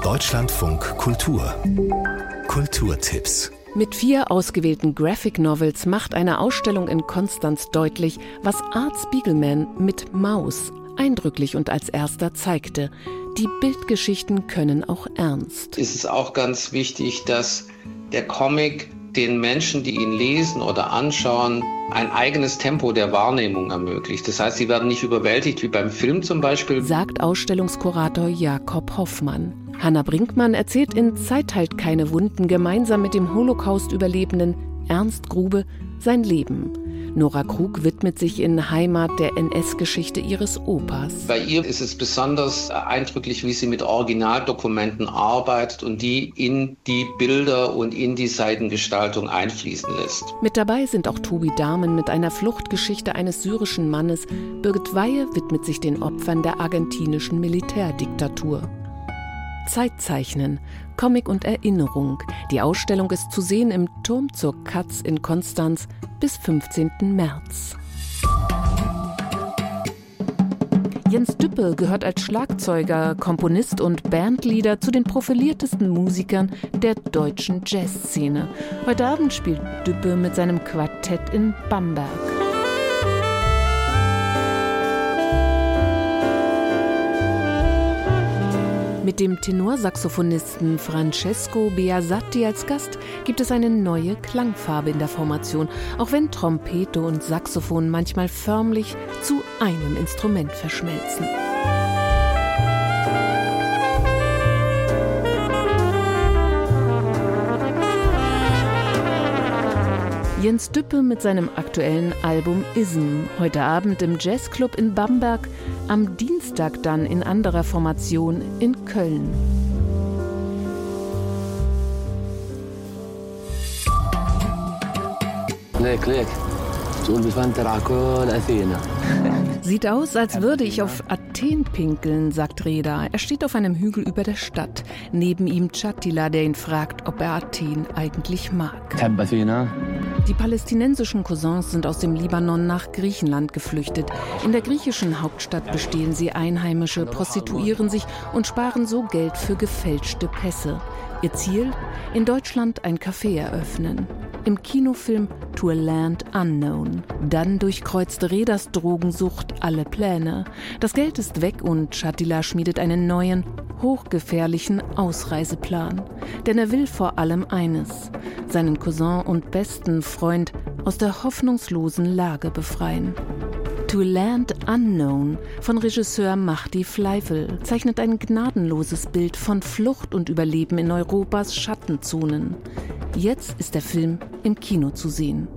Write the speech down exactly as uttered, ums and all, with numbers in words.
Deutschlandfunk Kultur. Kulturtipps. Mit vier ausgewählten Graphic Novels macht eine Ausstellung in Konstanz deutlich, was Art Spiegelman mit Maus eindrücklich und als erster zeigte. Die Bildgeschichten können auch ernst. Es ist auch ganz wichtig, dass der Comic den Menschen, die ihn lesen oder anschauen, ein eigenes Tempo der Wahrnehmung ermöglicht. Das heißt, sie werden nicht überwältigt, wie beim Film zum Beispiel, sagt Ausstellungskurator Jakob Hoffmann. Hanna Brinkmann erzählt in Zeit heilt keine Wunden gemeinsam mit dem Holocaust-Überlebenden Ernst Grube sein Leben. Nora Krug widmet sich in Heimat der N S-Geschichte ihres Opas. Bei ihr ist es besonders eindrücklich, wie sie mit Originaldokumenten arbeitet und die in die Bilder und in die Seitengestaltung einfließen lässt. Mit dabei sind auch Tobi Dahmen mit einer Fluchtgeschichte eines syrischen Mannes. Birgit Weihe widmet sich den Opfern der argentinischen Militärdiktatur. Zeitzeichnen, Comic und Erinnerung. Die Ausstellung ist zu sehen im Turm zur Katz in Konstanz bis fünfzehnten März. Jens Düppe gehört als Schlagzeuger, Komponist und Bandleader zu den profiliertesten Musikern der deutschen Jazzszene. Heute Abend spielt Düppe mit seinem Quartett in Bamberg. Mit dem Tenorsaxophonisten Francesco Beasatti als Gast gibt es eine neue Klangfarbe in der Formation, auch wenn Trompete und Saxophon manchmal förmlich zu einem Instrument verschmelzen. Jens Düppe mit seinem aktuellen Album Ism. Heute Abend im Jazzclub in Bamberg, am Dienstag dann in anderer Formation in Köln. Klick, klick. Sieht aus, als würde ich auf Athen pinkeln, sagt Reda. Er steht auf einem Hügel über der Stadt. Neben ihm Chatila, der ihn fragt, ob er Athen eigentlich mag. Die palästinensischen Cousins sind aus dem Libanon nach Griechenland geflüchtet. In der griechischen Hauptstadt bestehen sie Einheimische, prostituieren sich und sparen so Geld für gefälschte Pässe. Ihr Ziel? In Deutschland ein Café eröffnen. Im Kinofilm To a Land Unknown. Dann durchkreuzt Redas Drogensucht alle Pläne. Das Geld ist weg und Chatila schmiedet einen neuen, hochgefährlichen Ausreiseplan. Denn er will vor allem eines: seinen Cousin und besten Freund aus der hoffnungslosen Lage befreien. To Land Unknown von Regisseur Mahdi Fleifel zeichnet ein gnadenloses Bild von Flucht und Überleben in Europas Schattenzonen. Jetzt ist der Film im Kino zu sehen.